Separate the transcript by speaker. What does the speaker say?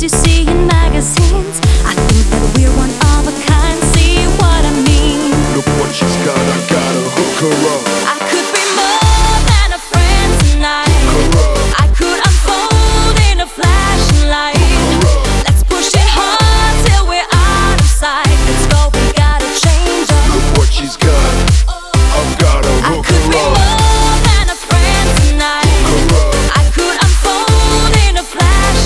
Speaker 1: you see in magazines. I think that we're one of a kind. See what I mean?
Speaker 2: Look what she's got, I gotta hook her up.